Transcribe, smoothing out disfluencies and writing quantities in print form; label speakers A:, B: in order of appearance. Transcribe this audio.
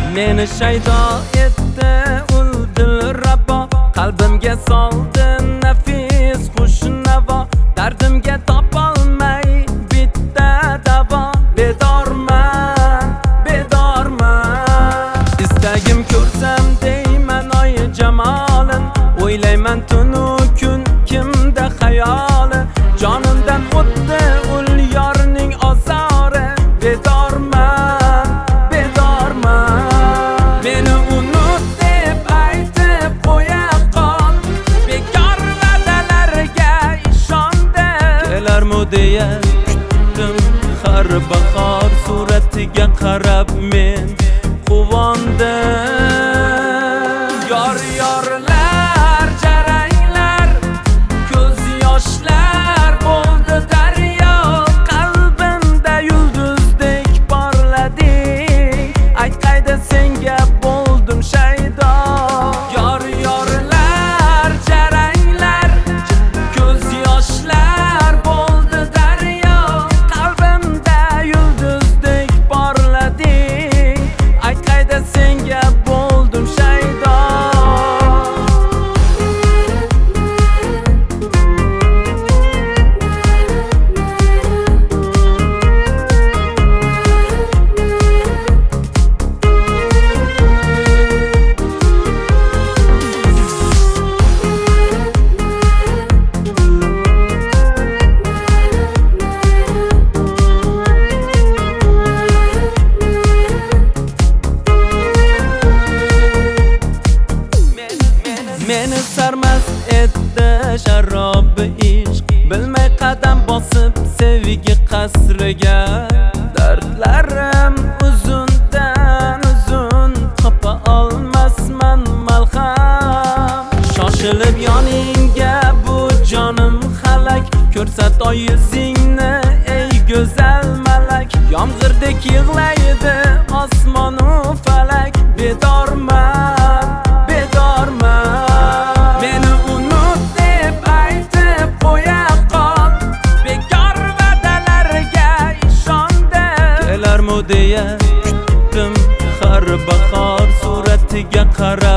A: Meni shaydo etdi ul dilrabo, qalbimga soldi nafis xushunavo. Dardimga topolmay bitta davo, bedorman, bedorman. Istagim ko'rsam deyman oy jamolin, o'ylayman tunu kun kimda xayoli. Jonimdan o'tdi ul yorning ozori, bedorman, bedorman. Meni unut deb aytib qo'ya qol, bekor va'dalarga ishondim. Kelarmi deya kutdim har bahor, suratiga qarab men quvondim. Yorlar jaranglar, ko'z yoshlar bo'ldi daryo, qalbimda yulduzdek porlading. Aytqayda senga bo'ldim shaydo. Yorlar jaranglar, ko'z yoshlar bo'ldi daryo, qalbimda yulduzdek porlading. Aytqayda senga bo'ldim shaydo. Meni sarmast etdi sharob ishq, bilmay qadam bosib sevgi qasriga. Dardlarim uzundan uzun, topa olmasman malham. Shoshilib yoningga bu jonim halak, ko'rsat oy yuzingni ey go'zal malak. Yomg'irdek yig'laydi osmonu falak, bedorman, bedorman. Meni unut deb aytib qo'ya qol, bekor va'dalarga ishondim. Kelarmi deya kutdim har bahor, suratiga qarab